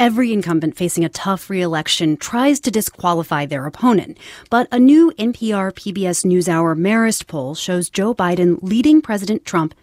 Every incumbent facing a tough re-election tries to disqualify their opponent. But a new NPR PBS NewsHour Marist poll shows Joe Biden leading President Trump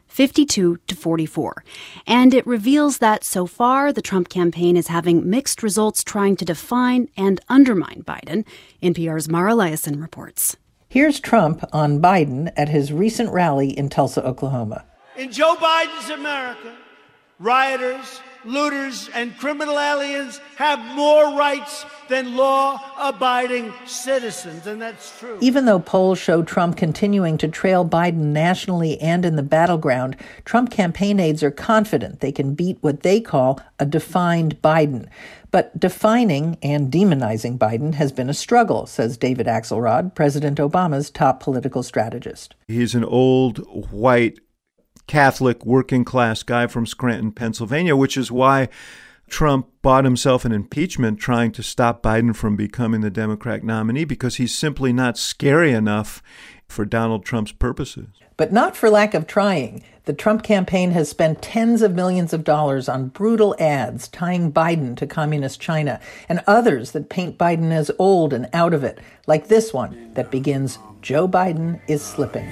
52-44. And it reveals that so far, the Trump campaign is having mixed results trying to define and undermine Biden. NPR's Mara Liasson reports. Here's Trump on Biden at his recent rally in Tulsa, Oklahoma. In Joe Biden's America, rioters, looters, and criminal aliens have more rights than law-abiding citizens, and that's true. Even though polls show Trump continuing to trail Biden nationally and in the battleground, Trump campaign aides are confident they can beat what they call a defined Biden. But defining and demonizing Biden has been a struggle, says David Axelrod, President Obama's top political strategist. He's an old, white, Catholic, working-class guy from Scranton, Pennsylvania, which is why Trump bought himself an impeachment trying to stop Biden from becoming the Democratic nominee, because he's simply not scary enough for Donald Trump's purposes. But not for lack of trying. The Trump campaign has spent tens of millions of dollars on brutal ads tying Biden to communist China, and others that paint Biden as old and out of it, like this one that begins, "Joe Biden is slipping."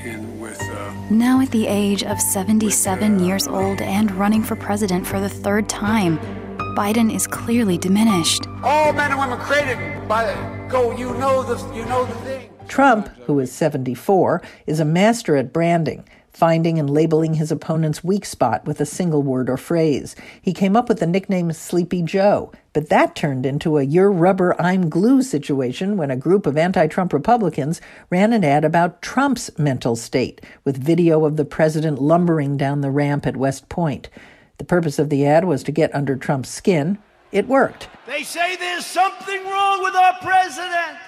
Now at the age of 77 years old and running for president for the third time, Biden is clearly diminished. All men and women created by you know the thing. Trump, who is 74, is a master at branding, finding and labeling his opponent's weak spot with a single word or phrase. He came up with the nickname Sleepy Joe, but that turned into a "you're rubber, I'm glue" situation when a group of anti-Trump Republicans ran an ad about Trump's mental state, with video of the president lumbering down the ramp at West Point. The purpose of the ad was to get under Trump's skin. It worked. They say there's something wrong with our president.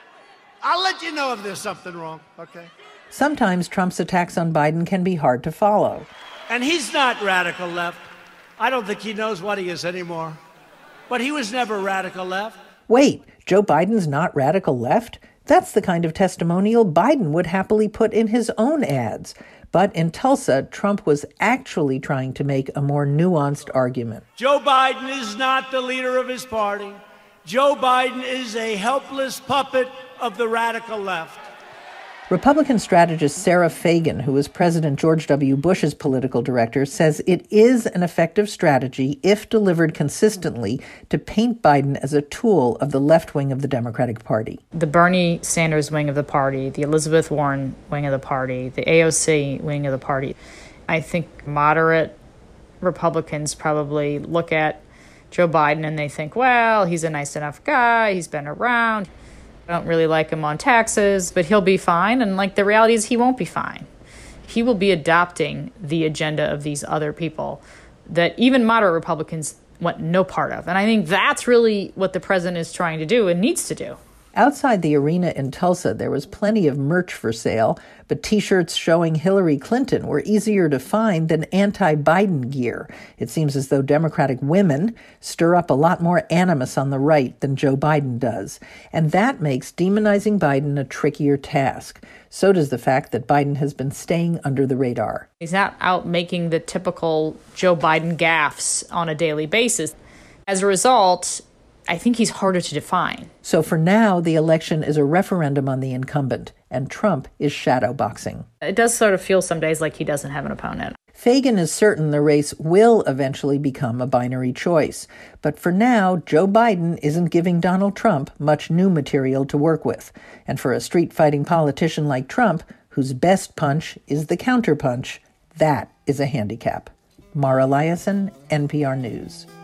I'll let you know if there's something wrong, okay? Sometimes Trump's attacks on Biden can be hard to follow. And he's not radical left. I don't think he knows what he is anymore. But he was never radical left. Wait, Joe Biden's not radical left? That's the kind of testimonial Biden would happily put in his own ads. But in Tulsa, Trump was actually trying to make a more nuanced argument. Joe Biden is not the leader of his party. Joe Biden is a helpless puppet of the radical left. Republican strategist Sarah Fagan, who was President George W. Bush's political director, says it is an effective strategy, if delivered consistently, to paint Biden as a tool of the left wing of the Democratic Party. The Bernie Sanders wing of the party, the Elizabeth Warren wing of the party, the AOC wing of the party. I think moderate Republicans probably look at Joe Biden and they think, well, he's a nice enough guy, he's been around. I don't really like him on taxes, but he'll be fine. And the reality is he won't be fine. He will be adopting the agenda of these other people that even moderate Republicans want no part of. And I think that's really what the president is trying to do and needs to do. Outside the arena in Tulsa, there was plenty of merch for sale, but T-shirts showing Hillary Clinton were easier to find than anti-Biden gear. It seems as though Democratic women stir up a lot more animus on the right than Joe Biden does. And that makes demonizing Biden a trickier task. So does the fact that Biden has been staying under the radar. He's not out making the typical Joe Biden gaffes on a daily basis. As a result, I think he's harder to define. So for now, the election is a referendum on the incumbent, and Trump is shadowboxing. It does sort of feel some days like he doesn't have an opponent. Fagan is certain the race will eventually become a binary choice. But for now, Joe Biden isn't giving Donald Trump much new material to work with. And for a street-fighting politician like Trump, whose best punch is the counterpunch, that is a handicap. Mara Liasson, NPR News.